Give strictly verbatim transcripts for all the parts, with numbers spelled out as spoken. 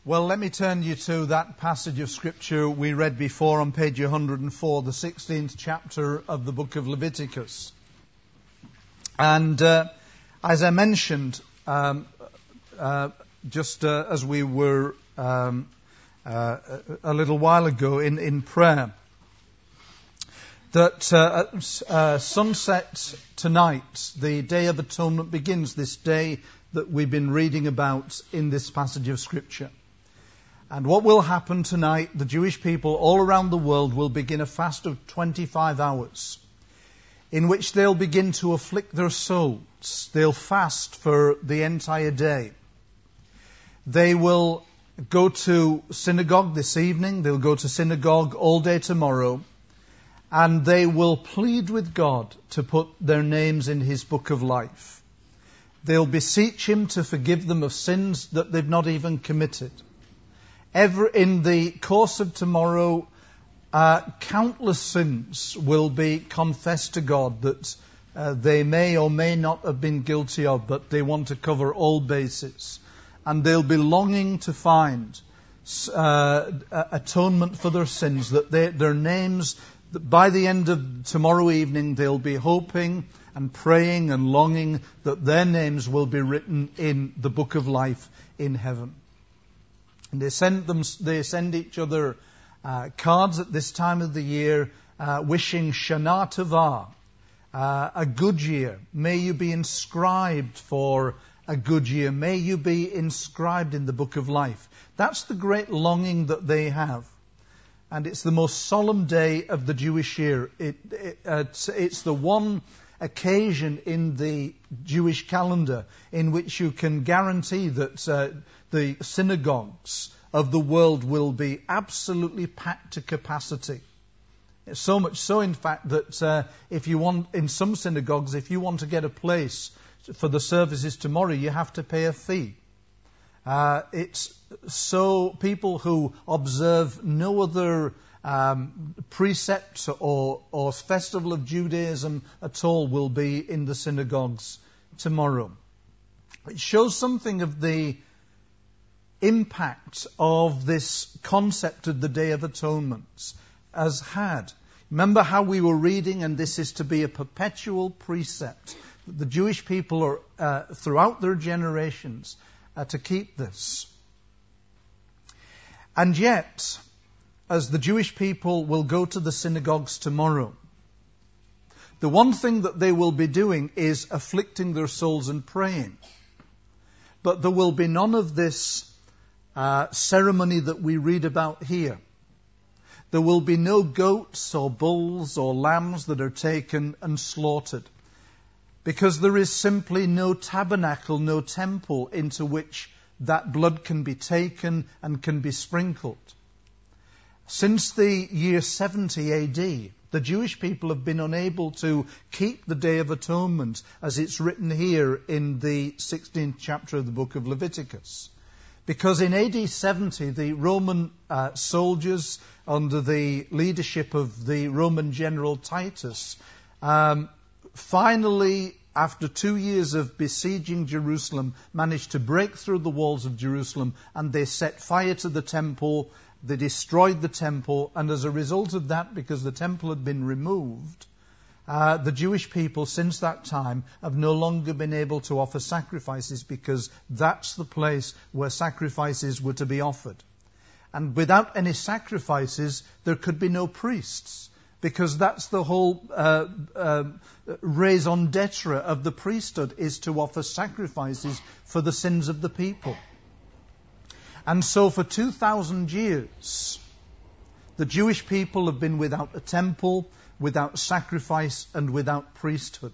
Well, let me turn you to that passage of Scripture we read before on page one hundred four, the sixteenth chapter of the book of Leviticus. And uh, as I mentioned um, uh, just uh, as we were um, uh, a little while ago in, in prayer, that uh, at uh, sunset tonight, the Day of Atonement begins, this day that we've been reading about in this passage of Scripture. And what will happen tonight, the Jewish people all around the world will begin a fast of twenty-five hours in which they'll begin to afflict their souls. They'll fast for the entire day. They will go to synagogue this evening. They'll go to synagogue all day tomorrow. And they will plead with God to put their names in His book of life. They'll beseech Him to forgive them of sins that they've not even committed. Ever in the course of tomorrow, uh, countless sins will be confessed to God that uh, they may or may not have been guilty of, but they want to cover all bases. And they'll be longing to find uh, atonement for their sins, that they, their names, that by the end of tomorrow evening, they'll be hoping and praying and longing that their names will be written in the book of life in heaven. And they send them, they send each other uh, cards at this time of the year, uh, wishing Shana Tova, uh, a good year. May you be inscribed for a good year. May you be inscribed in the book of life. That's the great longing that they have. And it's the most solemn day of the Jewish year. It, it, uh, it's, it's the one occasion in the Jewish calendar in which you can guarantee that uh, the synagogues of the world will be absolutely packed to capacity. So much so, in fact, that uh, if you want, in some synagogues, if you want to get a place for the services tomorrow, you have to pay a fee. Uh, it's so people who observe no other um, precept or, or festival of Judaism at all will be in the synagogues tomorrow. It shows something of the impact of this concept of the Day of Atonement has had. Remember how we were reading, and this is to be a perpetual precept. The Jewish people are, uh, throughout their generations, uh, to keep this. And yet, as the Jewish people will go to the synagogues tomorrow, the one thing that they will be doing is afflicting their souls and praying. But there will be none of this uh, ceremony that we read about here. There will be no goats or bulls or lambs that are taken and slaughtered, because there is simply no tabernacle, no temple into which that blood can be taken and can be sprinkled. Since the year seventy A D, the Jewish people have been unable to keep the Day of Atonement as it's written here in the sixteenth chapter of the book of Leviticus. Because in A D seventy, the Roman uh, soldiers under the leadership of the Roman general Titus um, finally, after two years of besieging Jerusalem, managed to break through the walls of Jerusalem, and they set fire to the temple. They destroyed the temple, and as a result of that, because the temple had been removed, uh, the Jewish people since that time have no longer been able to offer sacrifices, because that's the place where sacrifices were to be offered. And without any sacrifices, there could be no priests, because that's the whole uh, uh, raison d'etre of the priesthood, is to offer sacrifices for the sins of the people. And so for two thousand years, the Jewish people have been without a temple, without sacrifice, and without priesthood.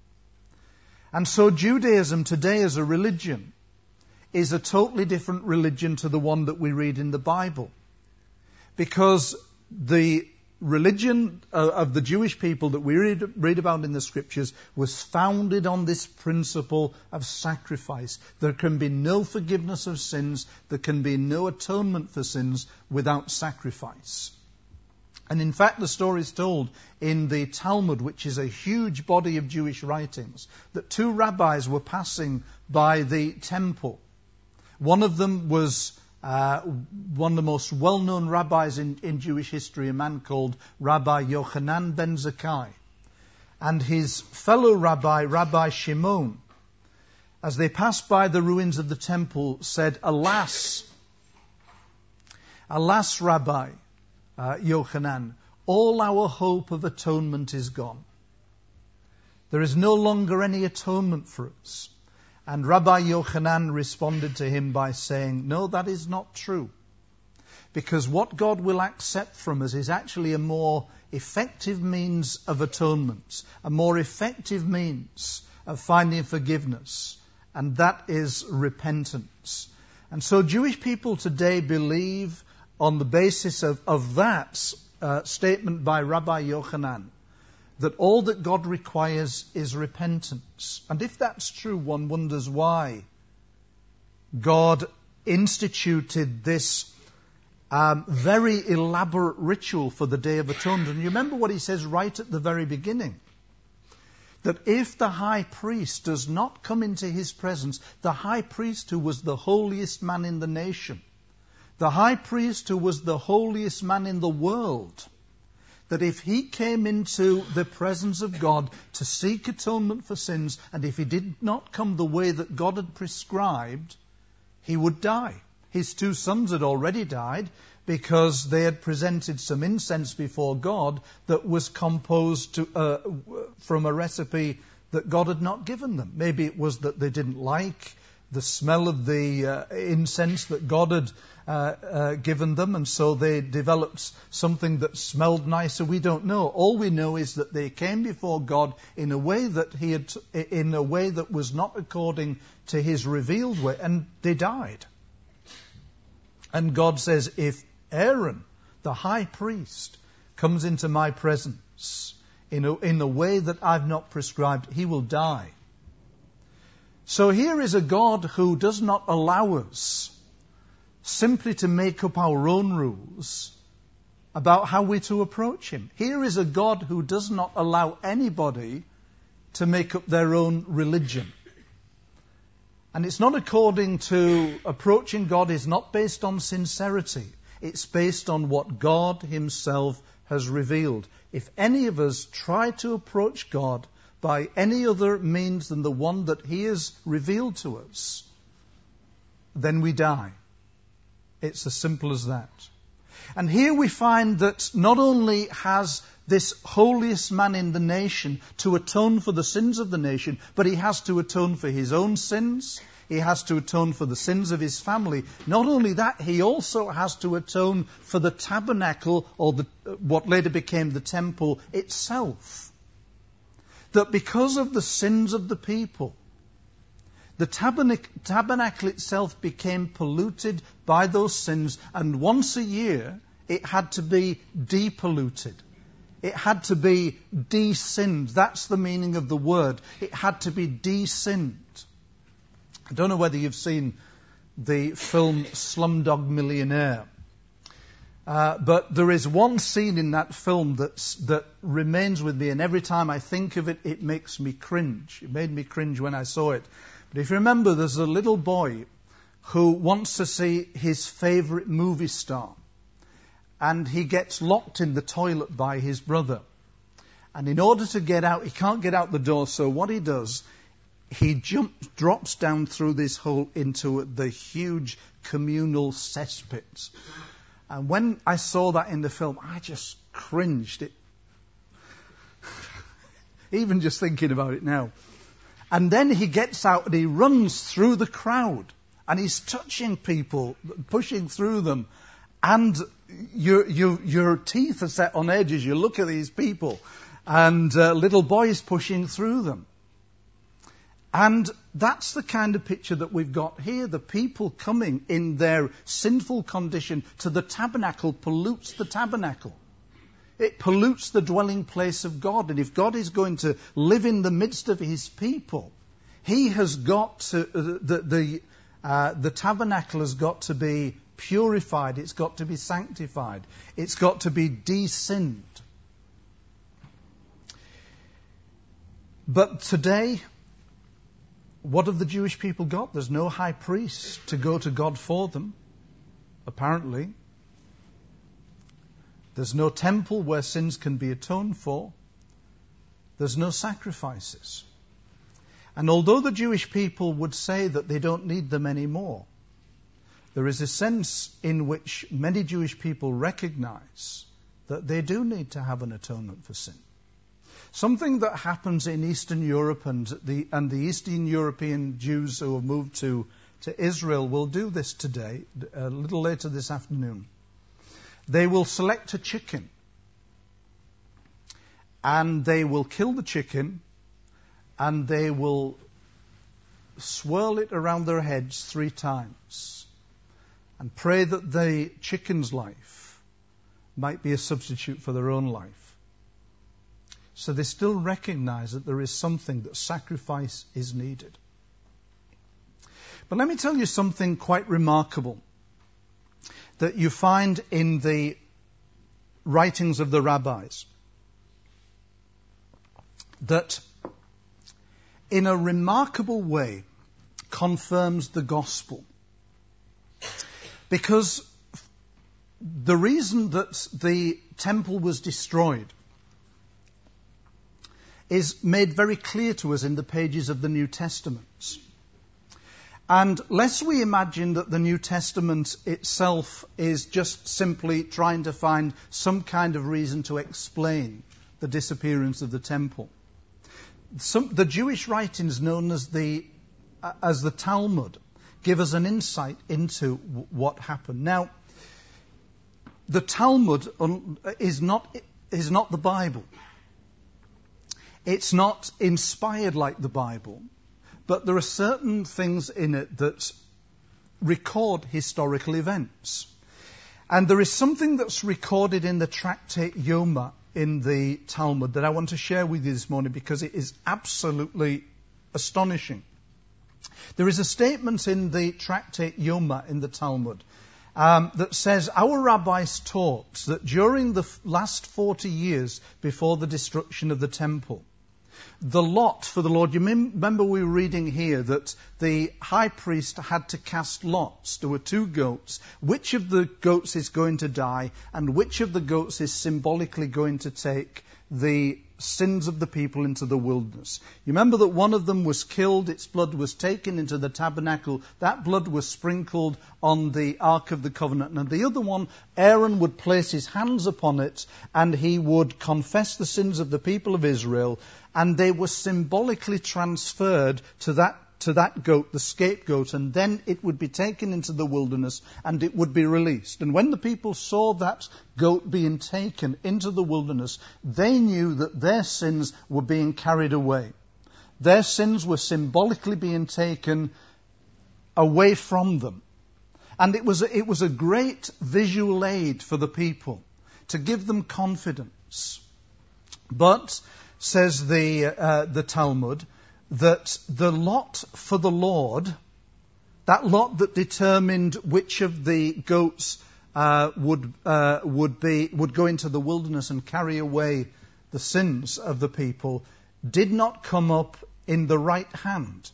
And so Judaism today as a religion is a totally different religion to the one that we read in the Bible. Because the religion of the Jewish people that we read, read about in the Scriptures was founded on this principle of sacrifice. There can be no forgiveness of sins, there can be no atonement for sins without sacrifice. And in fact, the story is told in the Talmud, which is a huge body of Jewish writings, that two rabbis were passing by the temple. One of them was uh, one of the most well-known rabbis in, in Jewish history, a man called Rabbi Yochanan ben Zakkai, and his fellow rabbi, Rabbi Shimon, as they passed by the ruins of the temple, said, Alas, alas, Rabbi uh, Yochanan, all our hope of atonement is gone. There is no longer any atonement for us. And Rabbi Yochanan responded to him by saying, no, that is not true. Because what God will accept from us is actually a more effective means of atonement, a more effective means of finding forgiveness, and that is repentance. And so Jewish people today believe on the basis of, of that uh, statement by Rabbi Yochanan, that all that God requires is repentance. And if that's true, one wonders why God instituted this um, very elaborate ritual for the Day of Atonement. And you remember what he says right at the very beginning, that if the high priest does not come into his presence, the high priest who was the holiest man in the nation, the high priest who was the holiest man in the world, that if he came into the presence of God to seek atonement for sins, and if he did not come the way that God had prescribed, he would die. His two sons had already died because they had presented some incense before God that was composed to, uh, from a recipe that God had not given them. Maybe it was that they didn't like the smell of the uh, incense that God had uh, uh, given them, and so they developed something that smelled nicer. We don't know. All we know is that they came before God in a way that he had, in a way that was not according to his revealed way, and they died. And God says, if Aaron, the high priest, comes into my presence in a, in a way that I've not prescribed, he will die. So here is a God who does not allow us simply to make up our own rules about how we're to approach him. Here is a God who does not allow anybody to make up their own religion. And it's not according to approaching God is not based on sincerity. It's based on what God himself has revealed. If any of us try to approach God by any other means than the one that he has revealed to us, then we die. It's as simple as that. And here we find that not only has this holiest man in the nation to atone for the sins of the nation, but he has to atone for his own sins. He has to atone for the sins of his family. Not only that, he also has to atone for the tabernacle, or the, what later became the temple itself. That because of the sins of the people, the tabernacle itself became polluted by those sins, and once a year it had to be depolluted. It had to be de-sinned. That's the meaning of the word. It had to be de-sinned. I don't know whether you've seen the film Slumdog Millionaire. Uh, but there is one scene in that film that's, that remains with me, and every time I think of it, it makes me cringe. It made me cringe when I saw it. But if you remember, there's a little boy who wants to see his favorite movie star. And he gets locked in the toilet by his brother. And in order to get out, he can't get out the door, so what he does, he jumps, drops down through this hole into the huge communal cesspit. And when I saw that in the film, I just cringed. It, even just thinking about it now. And then he gets out and he runs through the crowd. And he's touching people, pushing through them. And your, your, your teeth are set on edge as you look at these people. And uh, little boys pushing through them. And that's the kind of picture that we've got here. The people coming in their sinful condition to the tabernacle pollutes the tabernacle. It pollutes the dwelling place of God. And if God is going to live in the midst of his people, he has got to, uh, the, the, uh, the tabernacle has got to be purified. It's got to be sanctified. It's got to be de-sinned. But today, what have the Jewish people got? There's no high priest to go to God for them. apparently. There's no temple where sins can be atoned for. There's no sacrifices. And although the Jewish people would say that they don't need them anymore, there is a sense in which many Jewish people recognize that they do need to have an atonement for sin. Something that happens in Eastern Europe, and the, and the Eastern European Jews who have moved to, to Israel will do this today, a little later this afternoon. They will select a chicken, and they will kill the chicken, and they will swirl it around their heads three times and pray that the chicken's life might be a substitute for their own life. So they still recognize that there is something, that sacrifice is needed. But let me tell you something quite remarkable that you find in the writings of the rabbis, that in a remarkable way confirms the gospel. Because the reason that the temple was destroyed is made very clear to us in the pages of the New Testament. And lest we imagine that the New Testament itself is just simply trying to find some kind of reason to explain the disappearance of the temple. Some, the Jewish writings known as the as the Talmud give us an insight into w- what happened. Now, the Talmud is not is not the Bible. It's not inspired like the Bible, but there are certain things in it that record historical events. And there is something that's recorded in the tractate Yoma in the Talmud that I want to share with you this morning because it is absolutely astonishing. There is a statement in the tractate Yoma in the Talmud um, that says, our rabbis taught that during the last forty years before the destruction of the temple, the lot for the Lord, you remember we were reading here that the high priest had to cast lots. There were two goats. Which of the goats is going to die, and which of the goats is symbolically going to take the sins of the people into the wilderness? You remember that one of them was killed, its blood was taken into the tabernacle, that blood was sprinkled on the Ark of the Covenant, and the other one, Aaron would place his hands upon it, and he would confess the sins of the people of Israel, and they were symbolically transferred to that to that goat, the scapegoat, and then it would be taken into the wilderness and it would be released. And when the people saw that goat being taken into the wilderness, they knew that their sins were being carried away. Their sins were symbolically being taken away from them. And it was a, it was a great visual aid for the people to give them confidence. But, says the uh, the Talmud, that the lot for the Lord, that lot that determined which of the goats uh, would uh, would be would go into the wilderness and carry away the sins of the people, did not come up in the right hand.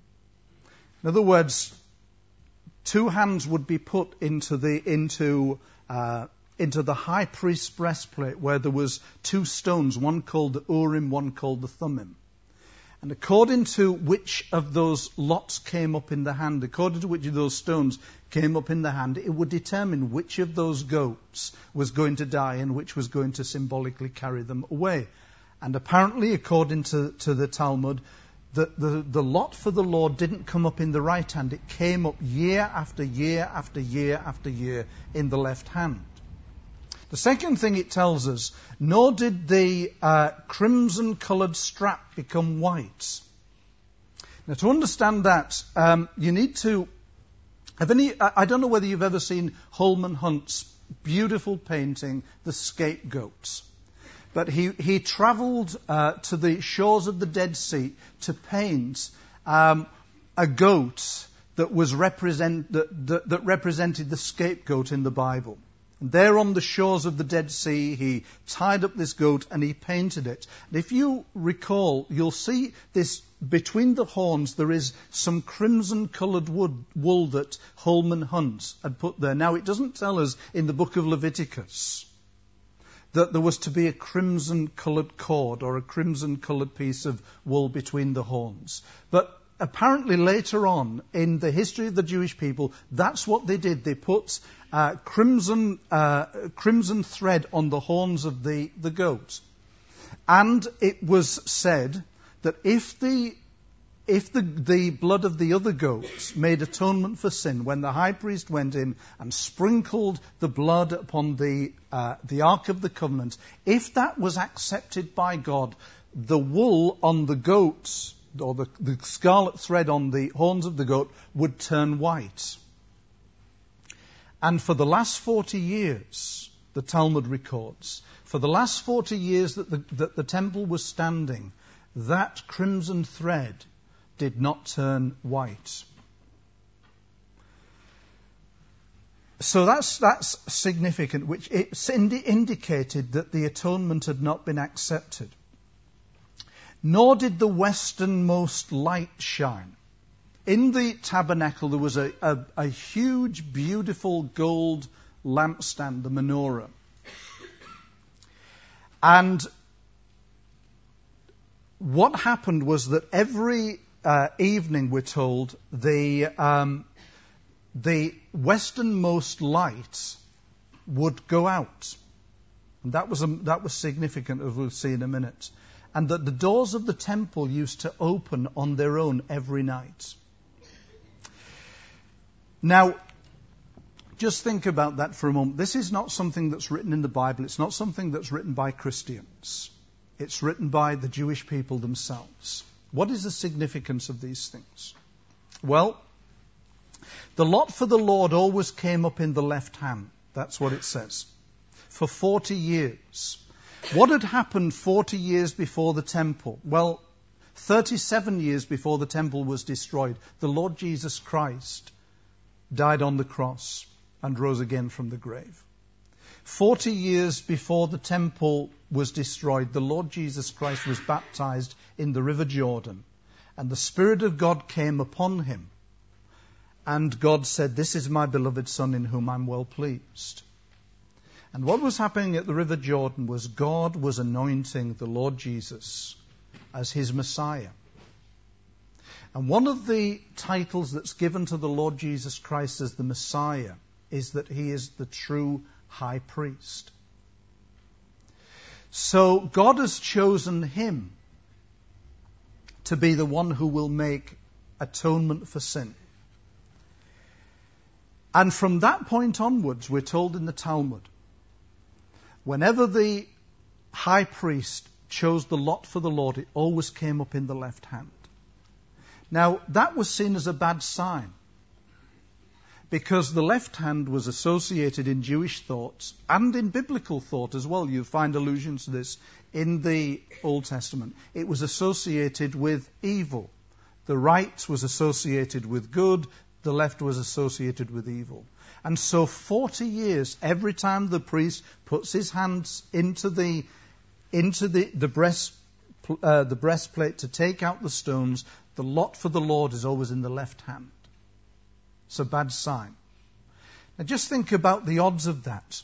In other words, two hands would be put into the into uh, into the high priest's breastplate, where there was two stones, one called the Urim, one called the Thummim. And according to which of those lots came up in the hand, according to which of those stones came up in the hand, it would determine which of those goats was going to die and which was going to symbolically carry them away. And apparently, according to, to the Talmud, the, the, the lot for the Lord didn't come up in the right hand. It came up year after year after year after year in the left hand. The second thing it tells us, nor did the uh, crimson-coloured strap become white. Now, to understand that, um, you need to have any. I don't know whether you've ever seen Holman Hunt's beautiful painting, The Scapegoat. But he, he travelled uh, to the shores of the Dead Sea to paint um, a goat that was represent that, that, that represented the scapegoat in the Bible. And there on the shores of the Dead Sea, he tied up this goat and he painted it. And if you recall, you'll see this between the horns, there is some crimson-coloured wool that Holman Hunt had put there. Now, it doesn't tell us in the book of Leviticus that there was to be a crimson-coloured cord or a crimson-coloured piece of wool between the horns. But apparently later on in the history of the Jewish people, that's what they did. They put uh, crimson uh, crimson thread on the horns of the, the goat. And it was said that if the if the, the blood of the other goats made atonement for sin, when the high priest went in and sprinkled the blood upon the uh, the Ark of the Covenant, if that was accepted by God, the wool on the goats, or the, the scarlet thread on the horns of the goat, would turn white. And for the last forty years, the Talmud records, for the last forty years that the, that the temple was standing, that crimson thread did not turn white. So that's that's significant, which it indi- indicated that the atonement had not been accepted. Nor did the westernmost light shine. In the tabernacle there was a, a, a huge, beautiful gold lampstand, the menorah. And what happened was that every uh, evening, we're told, the um, the westernmost light would go out. And that was a, that was significant, as we'll see in a minute. And that the doors of the temple used to open on their own every night. Now, just think about that for a moment. This is not something that's written in the Bible. It's not something that's written by Christians. It's written by the Jewish people themselves. What is the significance of these things? Well, the lot for the Lord always came up in the left hand. That's what it says. For forty years. What had happened forty years before the temple? Well, thirty-seven years before the temple was destroyed, the Lord Jesus Christ died on the cross and rose again from the grave. Forty years before the temple was destroyed, the Lord Jesus Christ was baptized in the River Jordan, and the Spirit of God came upon him. And God said, "This is my beloved Son in whom I'm well pleased." And what was happening at the River Jordan was God was anointing the Lord Jesus as his Messiah. And one of the titles that's given to the Lord Jesus Christ as the Messiah is that he is the true high priest. So God has chosen him to be the one who will make atonement for sin. And from that point onwards, we're told in the Talmud, whenever the high priest chose the lot for the Lord, it always came up in the left hand. Now, that was seen as a bad sign, because the left hand was associated in Jewish thought and in biblical thought as well. You find allusions to this in the Old Testament. It was associated with evil. The right was associated with good. The left was associated with evil. And so forty years, every time the priest puts his hands into the into the the breast uh, the breastplate to take out the stones, the lot for the Lord is always in the left hand. It's a bad sign. Now just think about the odds of that.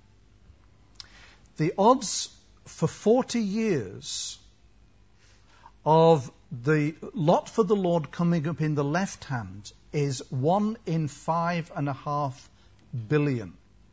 The odds for forty years of the lot for the Lord coming up in the left hand is one in five and a half billion.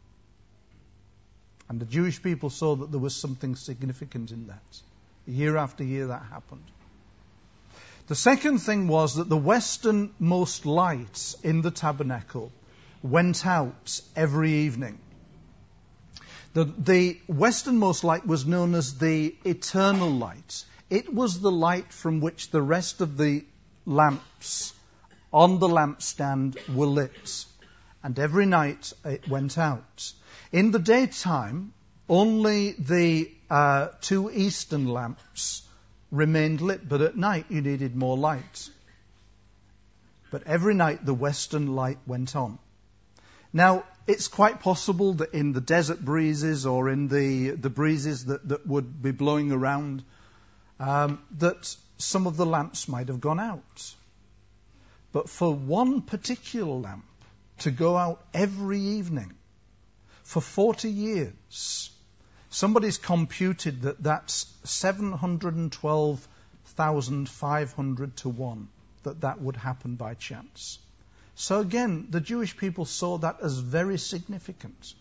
And the Jewish people saw that there was something significant in that. Year after year that happened. The second thing was that the westernmost lights in the tabernacle went out every evening. The, the westernmost light was known as the eternal light. It was the light from which the rest of the lamps on the lampstand were lit. And every night it went out. In the daytime, only the uh, two eastern lamps remained lit, but at night you needed more light. But every night the western light went on. Now, it's quite possible that in the desert breezes or in the, the breezes that, that would be blowing around, um, that some of the lamps might have gone out. But for one particular lamp to go out every evening for forty years, somebody's computed that that's seven hundred twelve thousand five hundred to one that that would happen by chance. So again, the Jewish people saw that as very significant.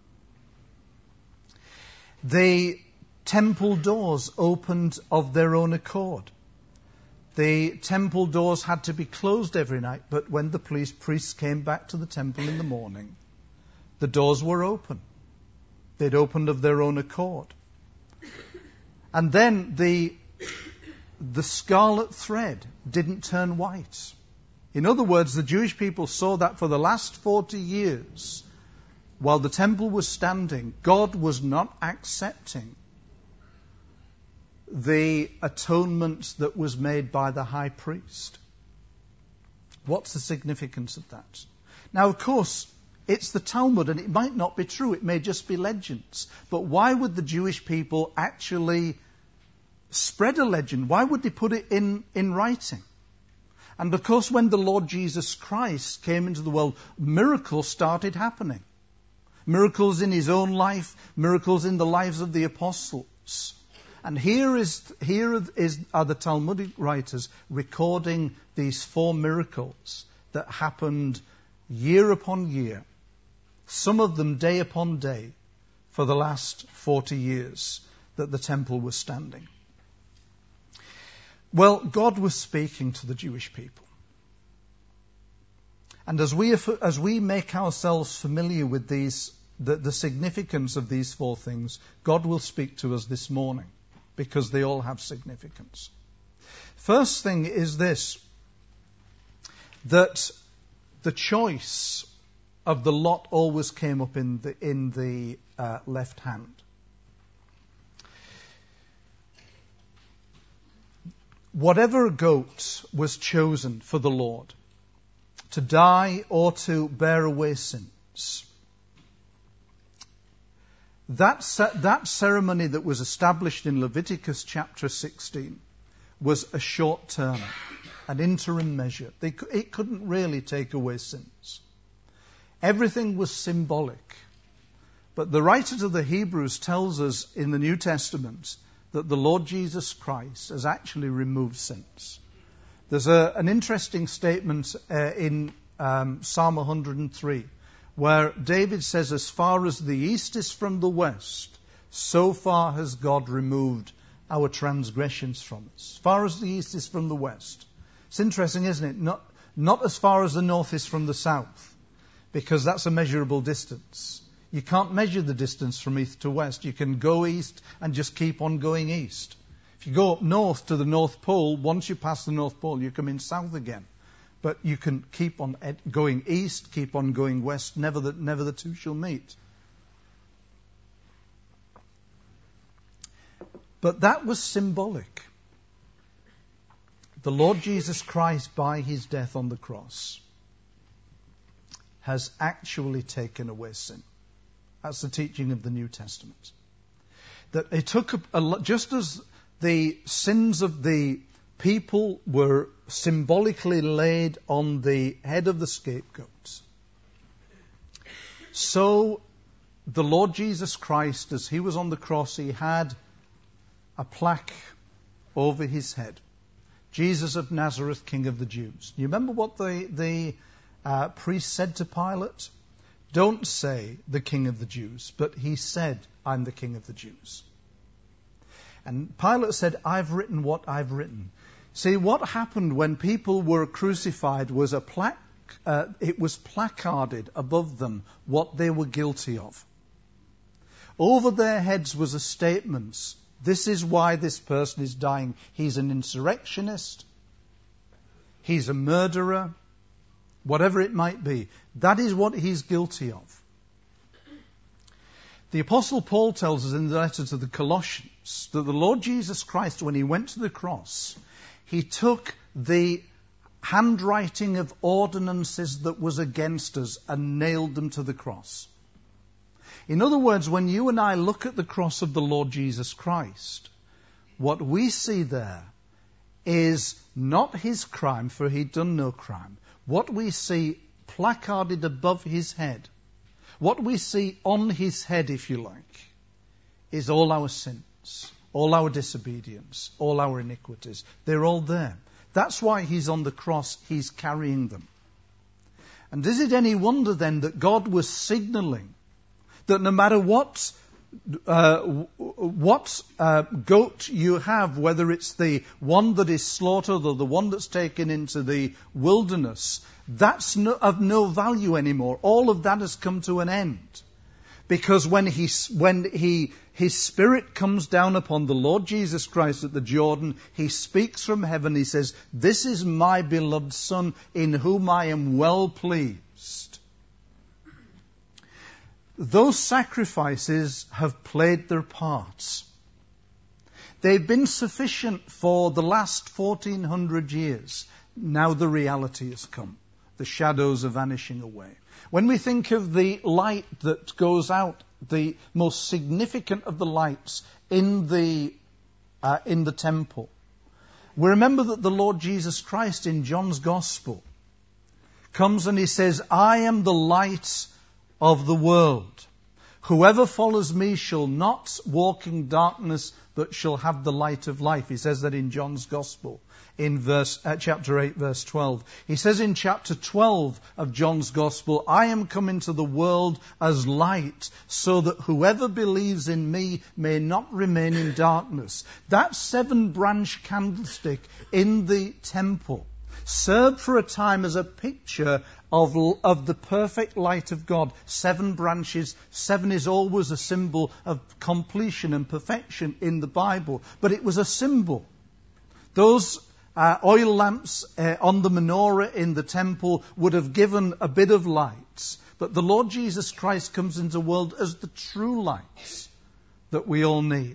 The temple doors opened of their own accord. The temple doors had to be closed every night, but when the police, priests came back to the temple in the morning, the doors were open. They'd opened of their own accord. And then the, the scarlet thread didn't turn white. In other words, the Jewish people saw that for the last forty years, while the temple was standing, God was not accepting the atonement that was made by the high priest. What's the significance of that? Now, of course, it's the Talmud, and it might not be true. It may just be legends. But why would the Jewish people actually spread a legend? Why would they put it in, in writing? And of course, when the Lord Jesus Christ came into the world, miracles started happening. Miracles in his own life, miracles in the lives of the apostles. And here is here is are the Talmudic writers recording these four miracles that happened year upon year, some of them day upon day, for the last forty years that the temple was standing. Well, God was speaking to the Jewish people. And as we as we make ourselves familiar with these the, the significance of these four things, God will speak to us this morning, because they all have significance. First thing is this, that the choice of the lot always came up in the, in the uh, left hand. Whatever goat was chosen for the Lord, to die or to bear away sins, That, that ceremony that was established in Leviticus chapter sixteen was a short term, an interim measure. They, it couldn't really take away sins. Everything was symbolic. But the writer to the Hebrews tells us in the New Testament that the Lord Jesus Christ has actually removed sins. There's a, an interesting statement uh, in um, Psalm one hundred three, where David says, as far as the east is from the west, so far has God removed our transgressions from us. As far as the east is from the west. It's interesting, isn't it? Not, not as far as the north is from the south, because that's a measurable distance. You can't measure the distance from east to west. You can go east and just keep on going east. If you go up north to the North Pole, once you pass the North Pole, you come in south again. But you can keep on going east, keep on going west, never the, never the two shall meet. But that was symbolic. The Lord Jesus Christ, by his death on the cross, has actually taken away sin. That's the teaching of the New Testament. That it took a, a, just as the sins of the people were symbolically laid on the head of the scapegoats, so the Lord Jesus Christ, as he was on the cross, he had a plaque over his head. Jesus of Nazareth, King of the Jews. You remember what the, the uh, priest said to Pilate? Don't say the King of the Jews, but he said, I'm the King of the Jews. And Pilate said, I've written what I've written. See, what happened when people were crucified was a plaque, uh, it was placarded above them what they were guilty of. Over their heads was a statement, this is why this person is dying. He's an insurrectionist, he's a murderer, whatever it might be. That is what he's guilty of. The Apostle Paul tells us in the letter to the Colossians that the Lord Jesus Christ, when he went to the cross, he took the handwriting of ordinances that was against us and nailed them to the cross. In other words, when you and I look at the cross of the Lord Jesus Christ, what we see there is not his crime, for he'd done no crime. What we see placarded above his head, what we see on his head, if you like, is all our sins, all our disobedience, all our iniquities. They're all there. That's why he's on the cross. He's carrying them. And is it any wonder then that God was signaling that no matter what uh, what uh, goat you have, whether it's the one that is slaughtered or the one that's taken into the wilderness, that's no, of no value anymore. All of that has come to an end. Because when he, when he, his Spirit comes down upon the Lord Jesus Christ at the Jordan, he speaks from heaven. He says, "This is my beloved Son, in whom I am well pleased." Those sacrifices have played their parts. They've been sufficient for the last fourteen hundred years. Now the reality has come. The shadows are vanishing away. When we think of the light that goes out, the most significant of the lights in the uh, in the temple, we remember that the Lord Jesus Christ in John's Gospel comes and he says, "I am the light of the world. Whoever follows me shall not walk in darkness, but shall have the light of life." He says that in John's Gospel, in verse uh, chapter eight, verse twelve. He says in chapter twelve of John's Gospel, "I am come into the world as light, so that whoever believes in me may not remain in darkness." That seven-branch candlestick in the temple served for a time as a picture of, of the perfect light of God. Seven branches. Seven is always a symbol of completion and perfection in the Bible. But it was a symbol. Those uh, oil lamps uh, on the menorah in the temple would have given a bit of light. But the Lord Jesus Christ comes into the world as the true light that we all need.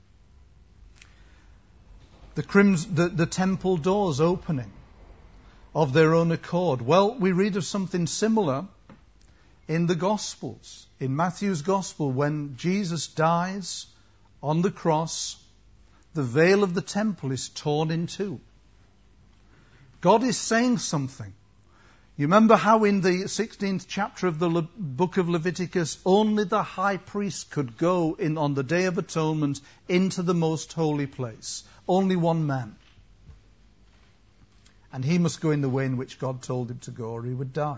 The, crims- the, the temple doors opening of their own accord. Well, we read of something similar in the Gospels. In Matthew's Gospel, when Jesus dies on the cross, the veil of the temple is torn in two. God is saying something. You remember how in the sixteenth chapter of the Le- book of Leviticus, only the high priest could go in on the Day of Atonement into the most holy place. Only one man. And he must go in the way in which God told him to go, or he would die.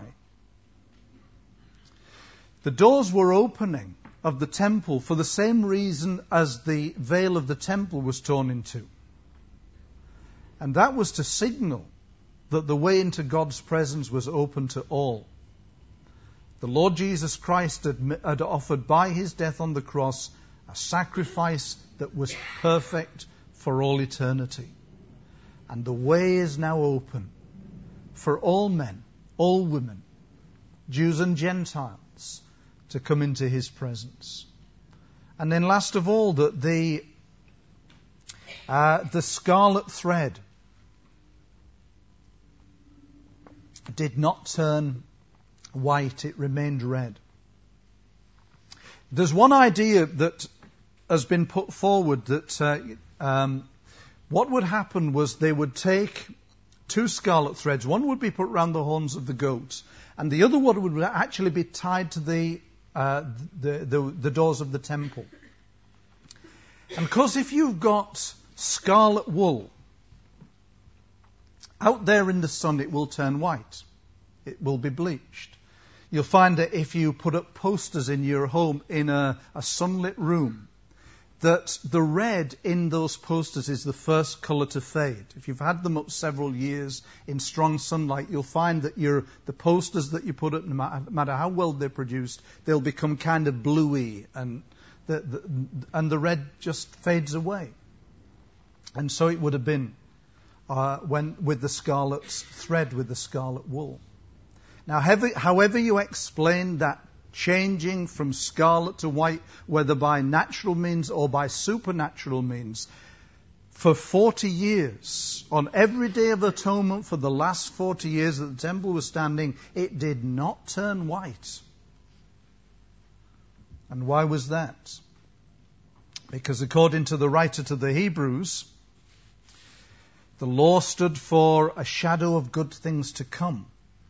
The doors were opening of the temple for the same reason as the veil of the temple was torn in two. And that was to signal that the way into God's presence was open to all. The Lord Jesus Christ had, had offered by his death on the cross a sacrifice that was perfect for all eternity. And the way is now open for all men, all women, Jews and Gentiles, to come into his presence. And then last of all, that the, uh, the scarlet thread did not turn white, it remained red. There's one idea that has been put forward that uh, um, what would happen was they would take two scarlet threads. One would be put around the horns of the goats, and the other one would actually be tied to the uh, the, the, the doors of the temple. And of course, if you've got scarlet wool out there in the sun, it will turn white. It will be bleached. You'll find that if you put up posters in your home in a, a sunlit room, that the red in those posters is the first colour to fade. If you've had them up several years in strong sunlight, you'll find that your the posters that you put up, no matter, no matter how well they're produced, they'll become kind of bluey, and the, the, and the red just fades away. And so it would have been uh, when with the scarlet thread, with the scarlet wool. Now, however, however you explain that changing from scarlet to white, whether by natural means or by supernatural means, For forty years, on every day of atonement for the last forty years that the temple was standing, it did not turn white. And why was that? Because according to the writer to the Hebrews, the law stood for a shadow of good things to come,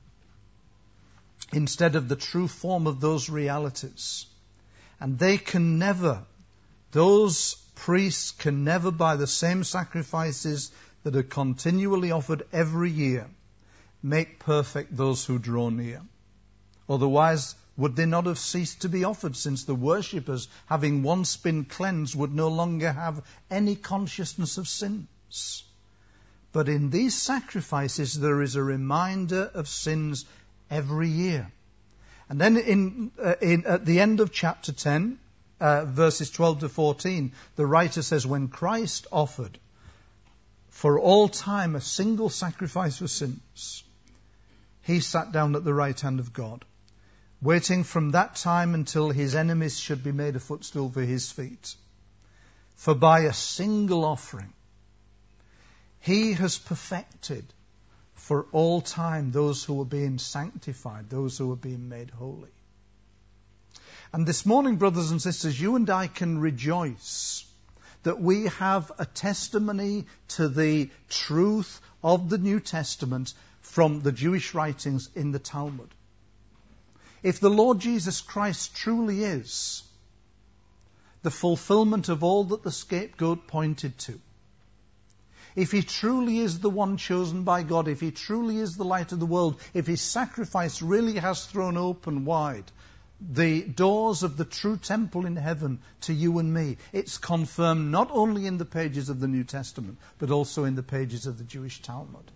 instead of the true form of those realities. And they can never, those priests can never, by the same sacrifices that are continually offered every year, make perfect those who draw near. Otherwise, would they not have ceased to be offered, since the worshippers, having once been cleansed, would no longer have any consciousness of sins? But in these sacrifices there is a reminder of sins every year. And then in, uh, in at the end of chapter ten, uh, verses twelve to fourteen, the writer says, when Christ offered for all time a single sacrifice for sins, he sat down at the right hand of God, waiting from that time until his enemies should be made a footstool for his feet. For by a single offering, he has perfected for all time those who are being sanctified, those who are being made holy. And this morning, brothers and sisters, you and I can rejoice that we have a testimony to the truth of the New Testament from the Jewish writings in the Talmud. If the Lord Jesus Christ truly is the fulfillment of all that the scapegoat pointed to, if he truly is the one chosen by God, if he truly is the light of the world, if his sacrifice really has thrown open wide the doors of the true temple in heaven to you and me, it's confirmed not only in the pages of the New Testament, but also in the pages of the Jewish Talmud.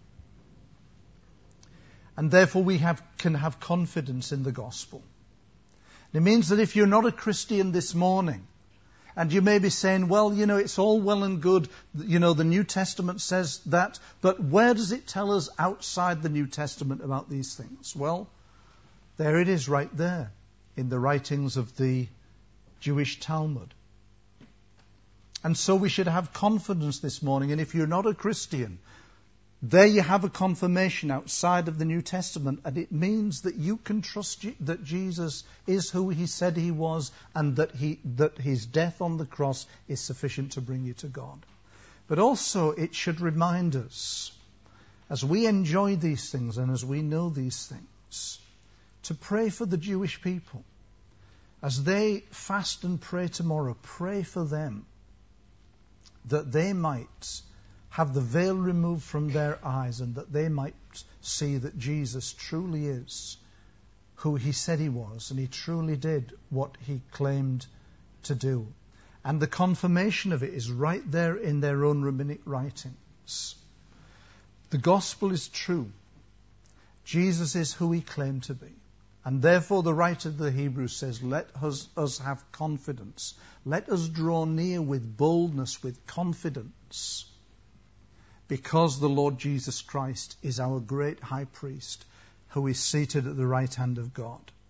And therefore we have, can have confidence in the gospel. It means that if you're not a Christian this morning, and you may be saying, well, you know, it's all well and good, you know, the New Testament says that, but where does it tell us outside the New Testament about these things? Well, there it is right there in the writings of the Jewish Talmud. And so we should have confidence this morning, and if you're not a Christian, there you have a confirmation outside of the New Testament, and it means that you can trust that Jesus is who he said he was, and that he that his death on the cross is sufficient to bring you to God. But also it should remind us, as we enjoy these things and as we know these things, to pray for the Jewish people. As they fast and pray tomorrow, pray for them, that they might have the veil removed from their eyes, and that they might see that Jesus truly is who he said he was, and he truly did what he claimed to do. And the confirmation of it is right there in their own rabbinic writings. The gospel is true. Jesus is who he claimed to be. And therefore the writer of the Hebrews says, let us, us have confidence. Let us draw near with boldness, with confidence, because the Lord Jesus Christ is our great high priest, who is seated at the right hand of God.